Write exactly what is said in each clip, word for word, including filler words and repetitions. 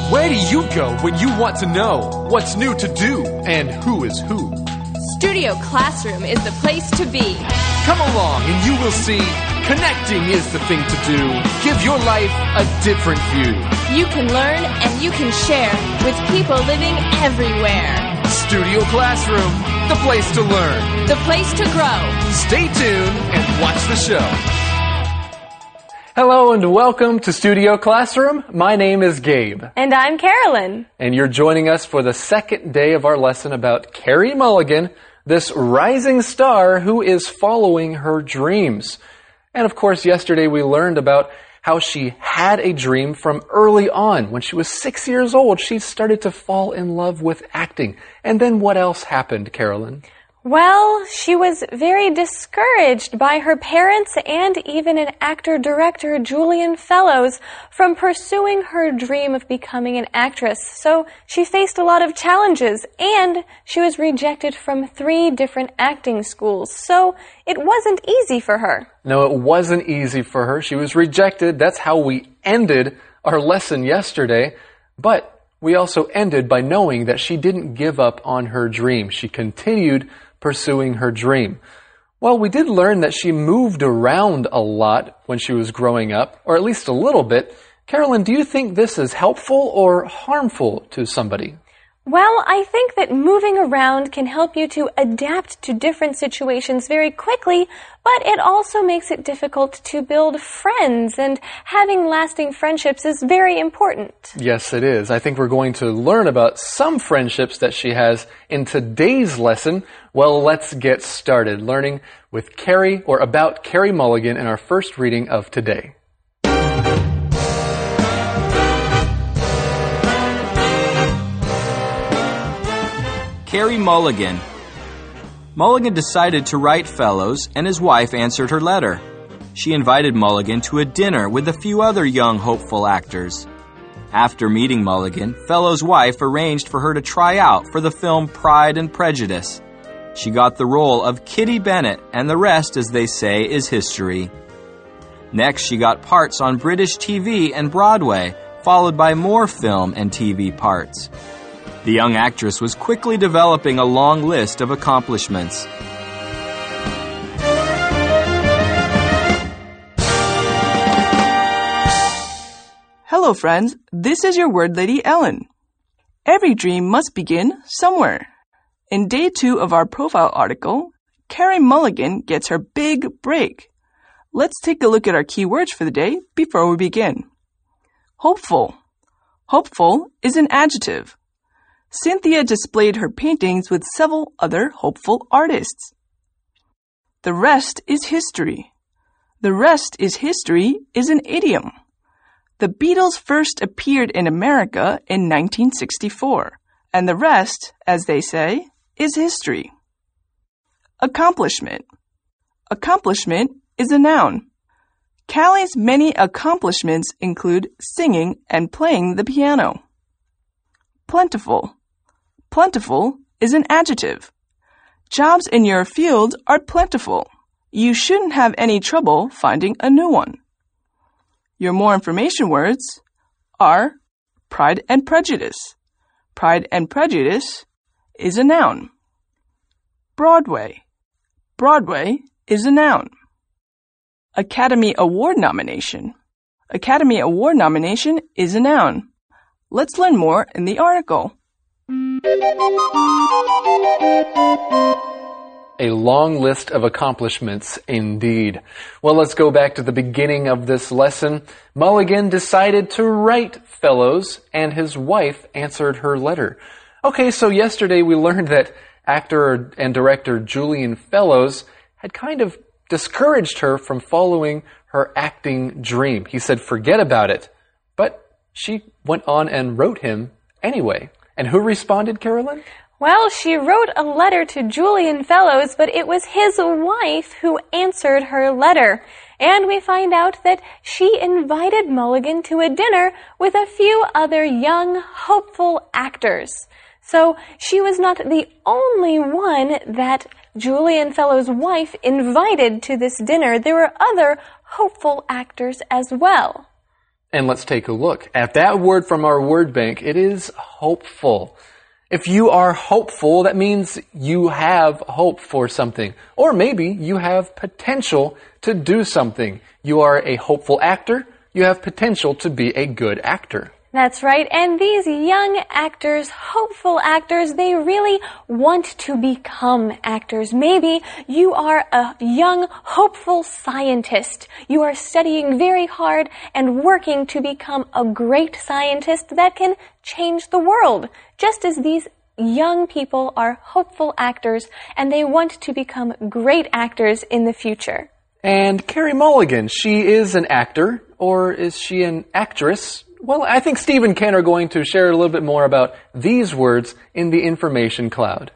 Where do you go when you want to know what's new to do and who is who? Studio Classroom is the place to be. Come along and you will see connecting is the thing to do. Give your life a different view. You can learn and you can share with people living everywhere. Studio Classroom, the place to learn. The place to grow. Stay tuned and watch the show. Hello and welcome to Studio Classroom. My name is Gabe. And I'm Carolyn. And you're joining us for the second day of our lesson about Carey Mulligan, this rising star who is following her dreams. And of course, yesterday we learned about how she had a dream from early on. When she was six years old, she started to fall in love with acting. And then what else happened, Carolyn? Well, she was very discouraged by her parents and even an actor-director, Julian Fellowes, from pursuing her dream of becoming an actress. So she faced a lot of challenges, and she was rejected from three different acting schools. So it wasn't easy for her. No, it wasn't easy for her. She was rejected. That's how we ended our lesson yesterday. But we also ended by knowing that she didn't give up on her dream. She continued pursuing her dream. Well, we did learn that she moved around a lot when she was growing up, or at least a little bit. Carolyn, do you think this is helpful or harmful to somebody? Well, I think that moving around can help you to adapt to different situations very quickly, but it also makes it difficult to build friends, and having lasting friendships is very important. Yes, it is. I think we're going to learn about some friendships that she has in today's lesson. Well, let's get started learning with Carey, or about Carey Mulligan, in our first reading of today. Carey Mulligan. Mulligan decided to write Fellowes, and his wife answered her letter. She invited Mulligan to a dinner with a few other young, hopeful actors. After meeting Mulligan, Fellowes' wife arranged for her to try out for the film Pride and Prejudice. She got the role of Kitty Bennet, and the rest, as they say, is history. Next, she got parts on British T V and Broadway, followed by more film and T V parts. The young actress was quickly developing a long list of accomplishments. Hello, friends. This is your word lady, Ellen. Every dream must begin somewhere. In day two of our profile article, Carey Mulligan gets her big break. Let's take a look at our key words for the day before we begin. Hopeful. Hopeful is an adjective. Cynthia displayed her paintings with several other hopeful artists. The rest is history. The rest is history is an idiom. The Beatles first appeared in America in nineteen sixty-four, and the rest, as they say, is history. Accomplishment. Accomplishment is a noun. Callie's many accomplishments include singing and playing the piano. Plentiful. Plentiful is an adjective. Jobs in your field are plentiful. You shouldn't have any trouble finding a new one. Your more information words are Pride and Prejudice. Pride and Prejudice is a noun. Broadway. Broadway is a noun. Academy Award nomination. Academy Award nomination is a noun. Let's learn more in the article. A long list of accomplishments indeed. Well, let's go back to the beginning of this lesson. Mulligan decided to write Fellowes, and his wife answered her letter. Okay, so yesterday we learned that actor and director Julian Fellowes had kind of discouraged her from following her acting dream. He said, forget about it. But she went on and wrote him anyway. And who responded, Carolyn? Well, she wrote a letter to Julian Fellowes, but it was his wife who answered her letter. And we find out that she invited Mulligan to a dinner with a few other young, hopeful actors. So she was not the only one that Julian Fellowes' wife invited to this dinner. There were other hopeful actors as well. And let's take a look at that word from our word bank. It is hopeful. If you are hopeful, that means you have hope for something. Or maybe you have potential to do something. You are a hopeful actor. You have potential to be a good actor. That's right. And these young actors, hopeful actors, they really want to become actors. Maybe you are a young, hopeful scientist. You are studying very hard and working to become a great scientist that can change the world. Just as these young people are hopeful actors and they want to become great actors in the future. And Carey Mulligan, she is an actor, or is she an actress? Well, I think Steve and Ken are going to share a little bit more about these words in the information cloud.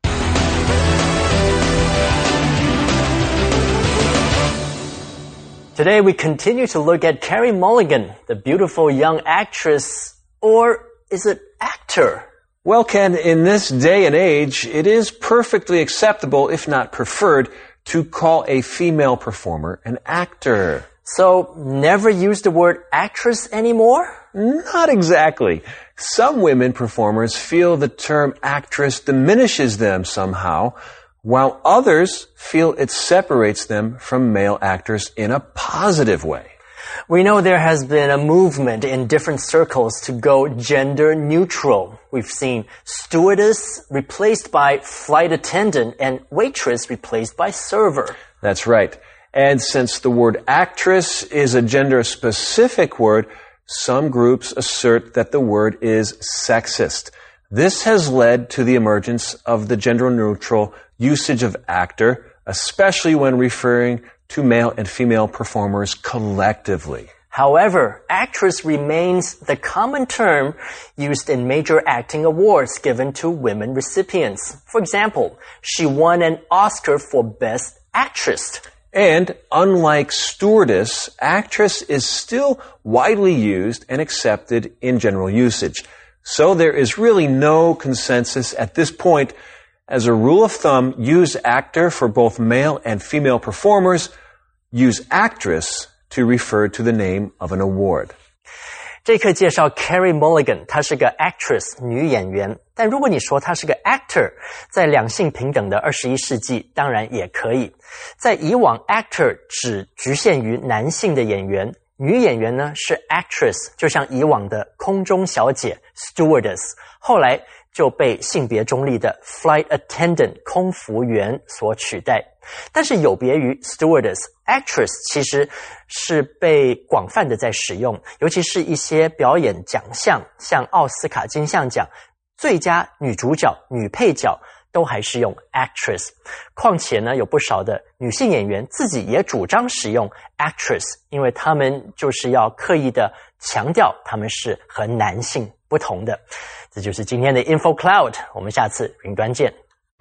Today we continue to look at Carey Mulligan, the beautiful young actress, or is it actor? Well, Ken, in this day and age, it is perfectly acceptable, if not preferred, to call a female performer an actor. So, never use the word actress anymore? Not exactly. Some women performers feel the term actress diminishes them somehow, while others feel it separates them from male actors in a positive way. We know there has been a movement in different circles to go gender neutral. We've seen stewardess replaced by flight attendant and waitress replaced by server. That's right. And since the word actress is a gender-specific word, some groups assert that the word is sexist. This has led to the emergence of the gender-neutral usage of actor, especially when referring to male and female performers collectively. However, actress remains the common term used in major acting awards given to women recipients. For example, she won an Oscar for Best Actress. And unlike stewardess, actress is still widely used and accepted in general usage. So there is really no consensus at this point. As a rule of thumb, use actor for both male and female performers. Use actress to refer to the name of an award. 这课介绍 Carey Mulligan， 她是个 actress 女演员。但如果你说她是个 actor， 在两性平等的二十一世纪，当然也可以。在以往 actor 只局限于男性的演员，女演员呢是 actress， 就像以往的空中小姐 stewardess， 后来就被性别中立的 flight attendant 空服员所取代。但是有别于 stewardess， actress 其实是被广泛的在使用，尤其是一些表演奖项，像奥斯卡金像奖，最佳女主角、女配角都还是用 actress。况且呢，有不少的女性演员自己也主张使用 actress， 因为她们就是要刻意的强调她们是和男性不同的。这就是今天的 Info Cloud， 我们下次云端见。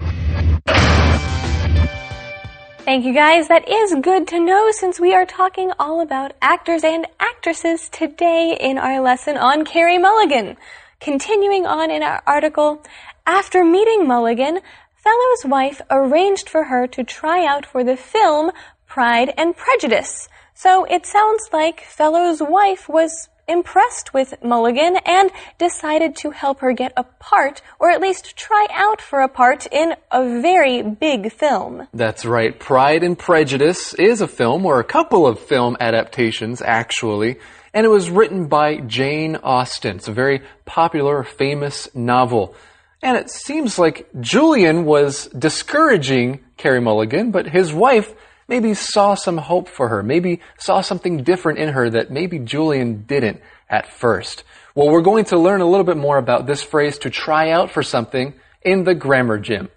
Thank you guys. That is good to know since we are talking all about actors and actresses today in our lesson on Carey Mulligan. Continuing on in our article, after meeting Mulligan, Fellow's wife arranged for her to try out for the film Pride and Prejudice. So it sounds like Fellow's wife was impressed with Mulligan and decided to help her get a part, or at least try out for a part in a very big film. That's right. Pride and Prejudice is a film, or a couple of film adaptations, actually, and it was written by Jane Austen. It's a very popular, famous novel. And it seems like Julian was discouraging Carey Mulligan, but his wife maybe saw some hope for her, maybe saw something different in her that maybe Julian didn't at first. Well, we're going to learn a little bit more about this phrase to try out for something in the Grammar Gym.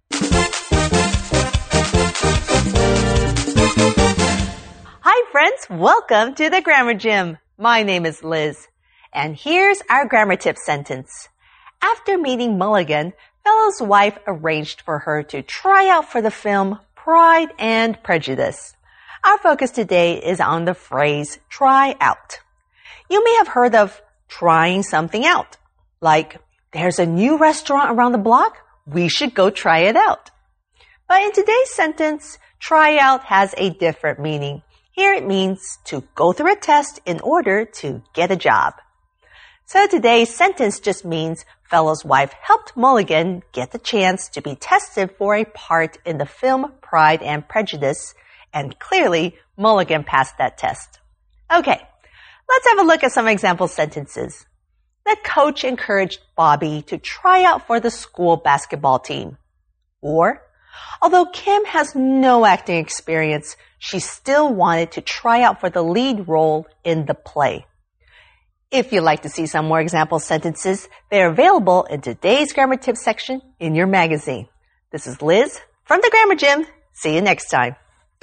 Hi friends, welcome to the Grammar Gym. My name is Liz, and here's our grammar tip sentence. After meeting Mulligan, Fellow's wife arranged for her to try out for the film Pride and Prejudice. Our focus today is on the phrase try out. You may have heard of trying something out, like there's a new restaurant around the block, we should go try it out. But in today's sentence, try out has a different meaning. Here it means to go through a test in order to get a job. So today's sentence just means Fellow's wife helped Mulligan get the chance to be tested for a part in the film Pride and Prejudice, and clearly Mulligan passed that test. Okay, let's have a look at some example sentences. The coach encouraged Bobby to try out for the school basketball team. Or, although Kim has no acting experience, she still wanted to try out for the lead role in the play. If you'd like to see some more example sentences, they're available in today's Grammar Tips section in your magazine. This is Liz from the Grammar Gym. See you next time.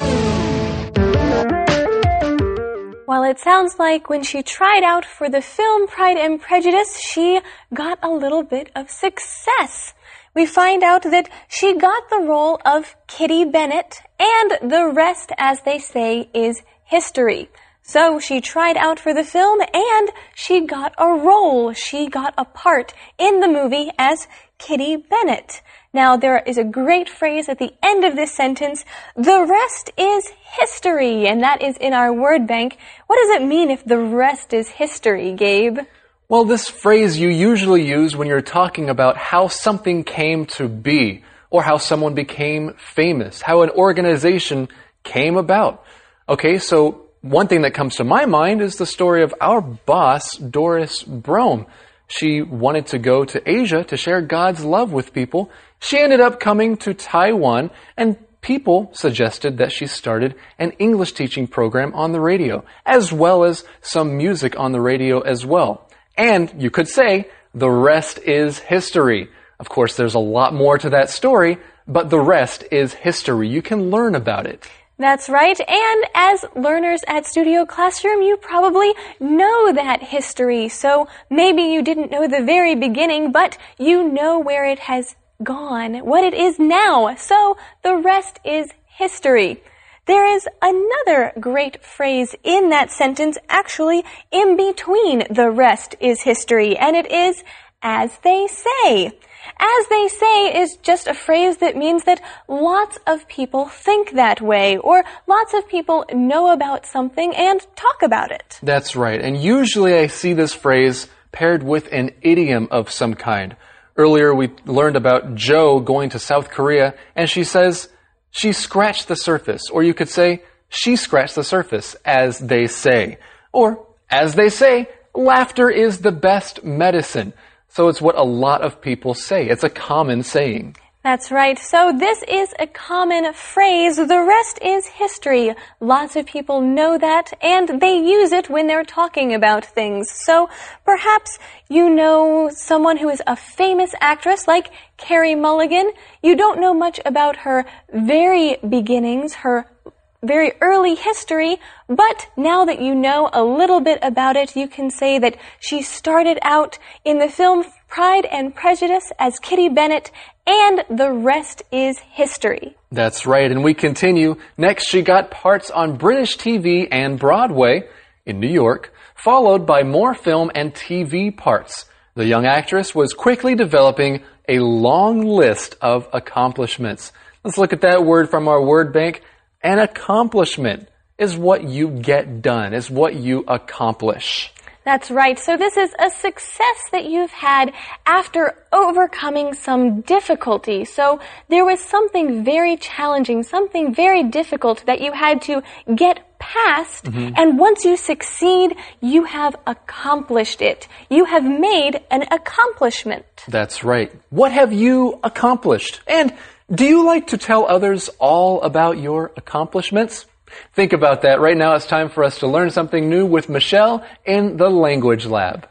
Well, it sounds like when she tried out for the film Pride and Prejudice, she got a little bit of success. We find out that she got the role of Kitty Bennet, and the rest, as they say, is history. So she tried out for the film and she got a role. She got a part in the movie as Kitty Bennet. Now, there is a great phrase at the end of this sentence, the rest is history, and that is in our word bank. What does it mean if the rest is history, Gabe? Well, this phrase you usually use when you're talking about how something came to be, or how someone became famous, how an organization came about. Okay, so one thing that comes to my mind is the story of our boss, Doris Brome. She wanted to go to Asia to share God's love with people. She ended up coming to Taiwan, and people suggested that she started an English teaching program on the radio, as well as some music on the radio as well. And you could say, the rest is history. Of course, there's a lot more to that story, but the rest is history. You can learn about it. That's right, and as learners at Studio Classroom, you probably know that history, so maybe you didn't know the very beginning, but you know where it has gone, what it is now, so the rest is history. There is another great phrase in that sentence, actually in between the rest is history, and it is, as they say. As they say is just a phrase that means that lots of people think that way, or lots of people know about something and talk about it. That's right. And usually I see this phrase paired with an idiom of some kind. Earlier we learned about Jo going to South Korea, and she says, she scratched the surface. Or you could say, she scratched the surface, as they say. Or, as they say, laughter is the best medicine. So it's what a lot of people say. It's a common saying. That's right. So this is a common phrase. The rest is history. Lots of people know that, and they use it when they're talking about things. So perhaps you know someone who is a famous actress like Carey Mulligan. You don't know much about her very beginnings, her very early history, but now that you know a little bit about it, you can say that she started out in the film Pride and Prejudice as Kitty Bennet, and the rest is history. That's right, and we continue. Next, she got parts on British T V and Broadway in New York, followed by more film and T V parts. The young actress was quickly developing a long list of accomplishments. Let's look at that word from our word bank. An accomplishment is what you get done, is what you accomplish. That's right. So this is a success that you've had after overcoming some difficulty. So there was something very challenging, something very difficult that you had to get past. Mm-hmm. And once you succeed, you have accomplished it. You have made an accomplishment. That's right. What have you accomplished? And do you like to tell others all about your accomplishments? Think about that. Right now it's time for us to learn something new with Michelle in the Language Lab.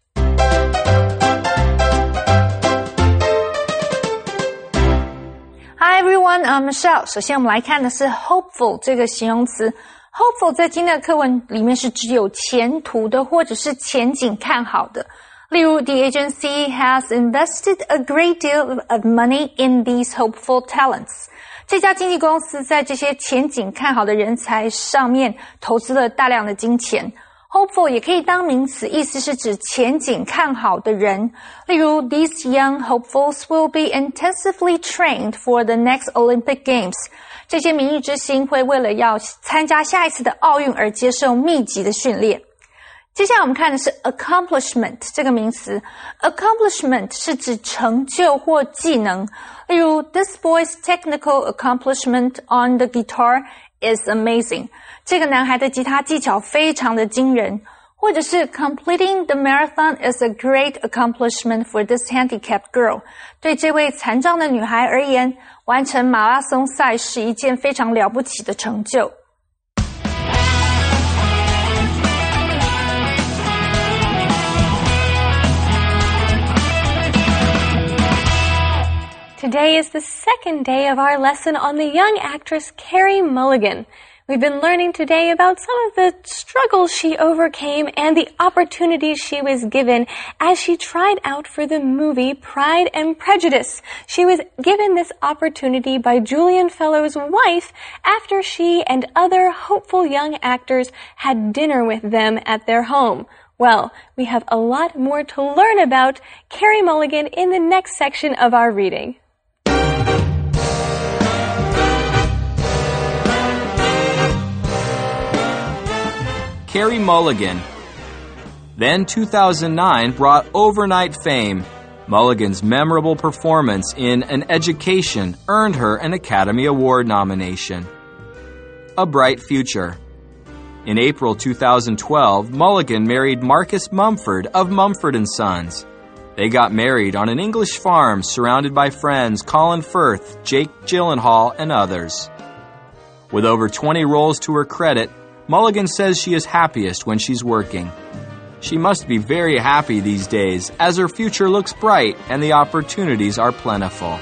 Hi everyone, I'm Michelle. 首先我们来看的是 hopeful 这个形容词。hopeful 在今天的课文里面是指有前途的或者是前景看好的。例如 the agency has invested a great deal of money in these hopeful talents. 这家经纪公司在这些前景看好的人才上面投资了大量的金钱。 Hopeful 也可以当名词，意思是指前景看好的人。例如 These young hopefuls will be intensively trained for the next Olympic Games. 这些明日之星会为了要参加下一次的奥运而接受密集的训练。接下来我们看的是 accomplishment 这个名词。accomplishment 是指成就或技能。例如 This boy's technical accomplishment on the guitar is amazing. 这个男孩的吉他技巧非常的惊人。或者是 Completing the marathon is a great accomplishment for this handicapped girl. 对这位残障的女孩而言，完成马拉松赛是一件非常了不起的成就。 Today is the second day of our lesson on the young actress Carey Mulligan. We've been learning today about some of the struggles she overcame and the opportunities she was given as she tried out for the movie Pride and Prejudice. She was given this opportunity by Julian Fellowes' wife after she and other hopeful young actors had dinner with them at their home. Well, we have a lot more to learn about Carey Mulligan in the next section of our reading. Carey Mulligan. Then two thousand nine brought overnight fame. Mulligan's memorable performance in An Education earned her an Academy Award nomination. A Bright Future. In April two thousand twelve, Mulligan married Marcus Mumford of Mumford and Sons. They got married on an English farm surrounded by friends Colin Firth, Jake Gyllenhaal, and others. With over twenty roles to her credit, Mulligan says she is happiest when she's working. She must be very happy these days, as her future looks bright and the opportunities are plentiful.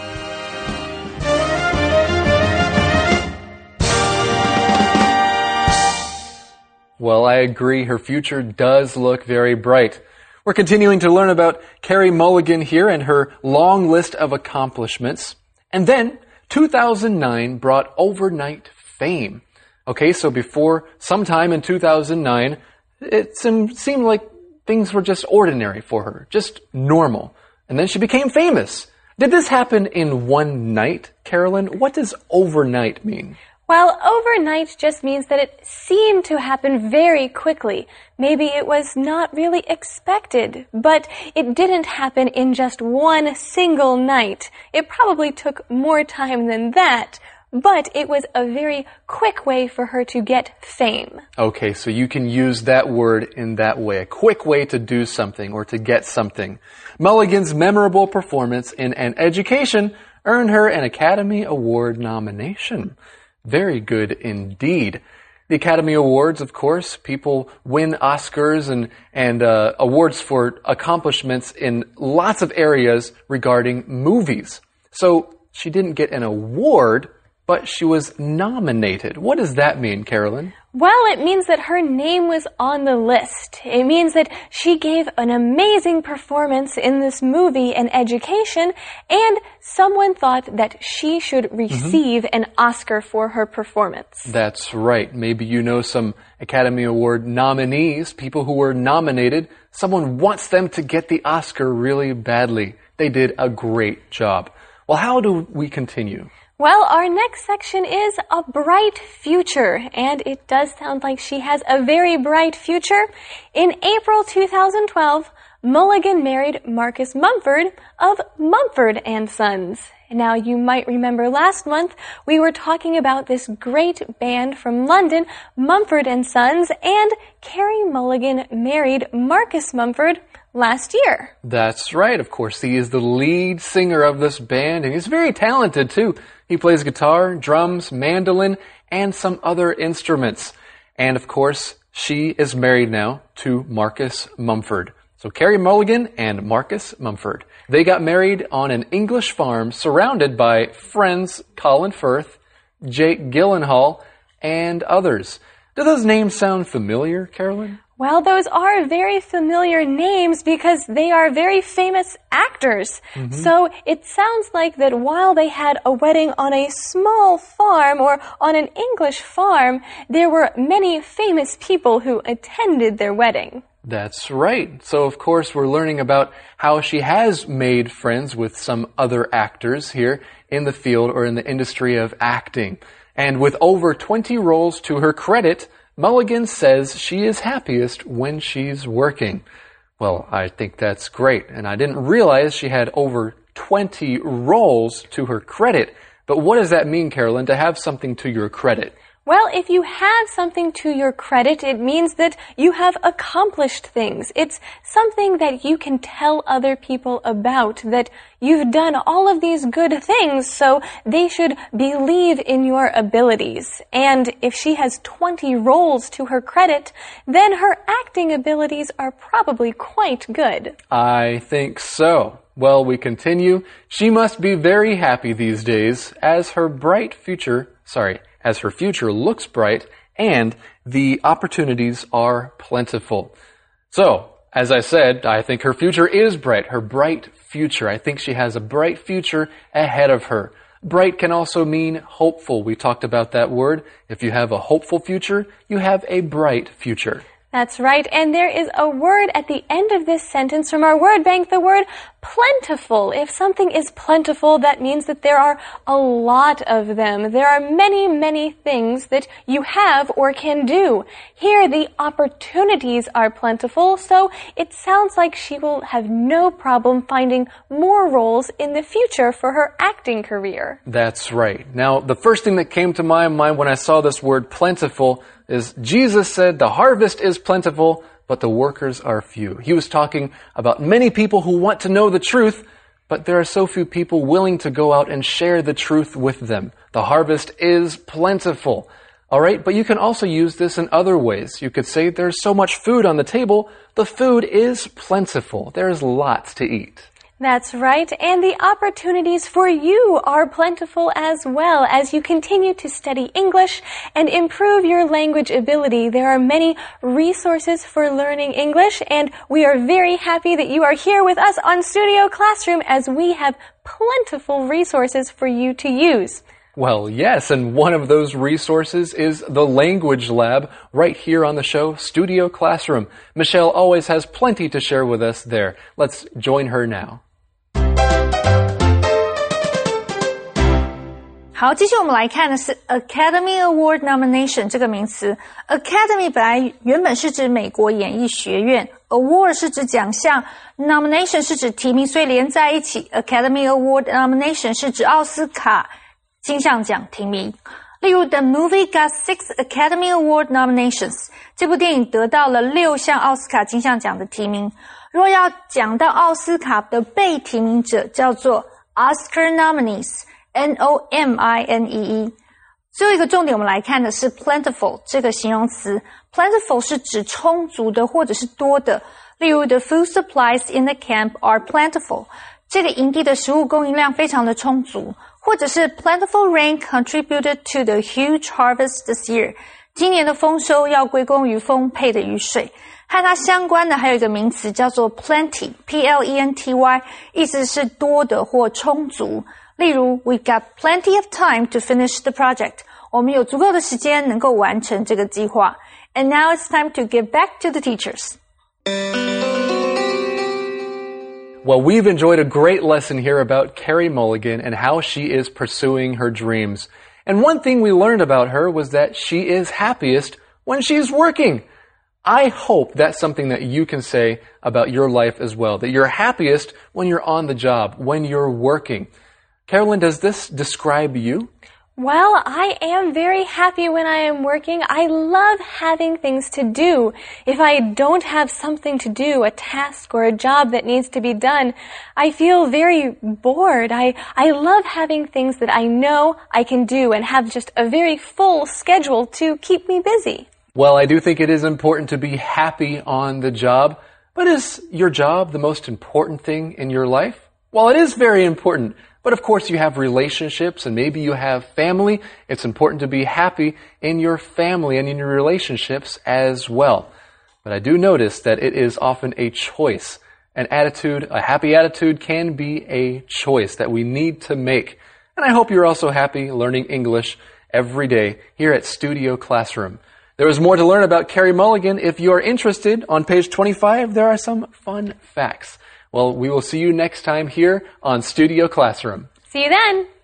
Well, I agree. Her future does look very bright. We're continuing to learn about Carey Mulligan here and her long list of accomplishments. And then, two thousand nine brought overnight fame. Okay, so before, sometime in two thousand nine, it seemed like things were just ordinary for her, just normal. And then she became famous. Did this happen in one night, Carolyn? What does overnight mean? Well, overnight just means that it seemed to happen very quickly. Maybe it was not really expected, but it didn't happen in just one single night. It probably took more time than that. But it was a very quick way for her to get fame. Okay, so you can use that word in that way. A quick way to do something or to get something. Mulligan's memorable performance in An Education earned her an Academy Award nomination. Very good indeed. The Academy Awards, of course, people win Oscars and, and uh, awards for accomplishments in lots of areas regarding movies. So she didn't get an award, but she was nominated. What does that mean, Carolyn? Well, it means that her name was on the list. It means that she gave an amazing performance in this movie, An Education, and someone thought that she should receive mm-hmm. an Oscar for her performance. That's right. Maybe you know some Academy Award nominees, people who were nominated. Someone wants them to get the Oscar really badly. They did a great job. Well, how do we continue? Well, our next section is A Bright Future, and it does sound like she has a very bright future. In April two thousand twelve, Mulligan married Marcus Mumford of Mumford and Sons. Now, you might remember last month we were talking about this great band from London, Mumford and Sons, and Carey Mulligan married Marcus Mumford last year. That's right. Of course, he is the lead singer of this band, and he's very talented, too. He plays guitar, drums, mandolin, and some other instruments. And, of course, she is married now to Marcus Mumford. So Carey Mulligan and Marcus Mumford. They got married on an English farm surrounded by friends Colin Firth, Jake Gyllenhaal, and others. Do those names sound familiar, Carolyn? Well, those are very familiar names because they are very famous actors. Mm-hmm. So it sounds like that while they had a wedding on a small farm or on an English farm, there were many famous people who attended their wedding. That's right. So, of course, we're learning about how she has made friends with some other actors here in the field or in the industry of acting. And with over twenty roles to her credit, Mulligan says she is happiest when she's working. Well, I think that's great. And I didn't realize she had over twenty roles to her credit. But what does that mean, Carolyn, to have something to your credit? Well, if you have something to your credit, it means that you have accomplished things. It's something that you can tell other people about, that you've done all of these good things, so they should believe in your abilities. And if she has twenty roles to her credit, then her acting abilities are probably quite good. I think so. Well, we continue. She must be very happy these days as her bright future, sorry, as her future looks bright and the opportunities are plentiful. So, as I said, I think her future is bright, her bright future. I think she has a bright future ahead of her. Bright can also mean hopeful. We talked about that word. If you have a hopeful future, you have a bright future. That's right, and there is a word at the end of this sentence from our word bank, the word plentiful. If something is plentiful, that means that there are a lot of them. There are many, many things that you have or can do. Here, the opportunities are plentiful, so it sounds like she will have no problem finding more roles in the future for her acting career. That's right. Now, the first thing that came to my mind when I saw this word plentiful is Jesus said the harvest is plentiful, but the workers are few. He was talking about many people who want to know the truth, but there are so few people willing to go out and share the truth with them. The harvest is plentiful. All right, but you can also use this in other ways. You could say there's so much food on the table, the food is plentiful. There's lots to eat. That's right, and the opportunities for you are plentiful as well. As you continue to study English and improve your language ability, there are many resources for learning English, and we are very happy that you are here with us on Studio Classroom as we have plentiful resources for you to use. Well, yes, and one of those resources is the Language Lab right here on the show, Studio Classroom. Michelle always has plenty to share with us there. Let's join her now. 好，接下来我们来看的是 Academy Award Nomination 这个名词。Academy 本来原本是指美国演艺学院 ，Award 是指奖项 ，Nomination 是指提名，所以连在一起 ，Academy Award Nomination 是指奥斯卡金像奖提名。例如 ，The movie got six Academy Award nominations， 这部电影得到了六项奥斯卡金像奖的提名。如果要讲到奥斯卡的被提名者，叫做 Oscar nominees。N O M I N E E。最后一个重点我们来看的是 plentiful 这个形容词。plentiful 是指充足的或者是多的。例如 the food supplies in the camp are plentiful。这个营地的食物供应量非常的充足。或者是 plentiful rain contributed to the huge harvest this year。今年的丰收要归功于丰沛的雨水。和它相关的还有一个名词叫做 plenty P L E N T Y， 意思是多的或充足。例如 ，We've got plenty of time to finish the project. 我们有足够的时间能够完成这个计划。And now it's time to give back to the teachers. Well, we've enjoyed a great lesson here about Carey Mulligan and how she is pursuing her dreams. And one thing we learned about her was that she is happiest when she's working. I hope that's something that you can say about your life as well, that you're happiest when you're on the job, when you're working. Carolyn, does this describe you? Well, I am very happy when I am working. I love having things to do. If I don't have something to do, a task or a job that needs to be done, I feel very bored. I, I love having things that I know I can do and have just a very full schedule to keep me busy. Well, I do think it is important to be happy on the job. But is your job the most important thing in your life? Well, it is very important. But of course you have relationships and maybe you have family. It's important to be happy in your family and in your relationships as well. But I do notice that it is often a choice. An attitude, a happy attitude can be a choice that we need to make. And I hope you're also happy learning English every day here at Studio Classroom. There is more to learn about Carey Mulligan. If you are interested, on page twenty-five, there are some fun facts. Well, we will see you next time here on Studio Classroom. See you then!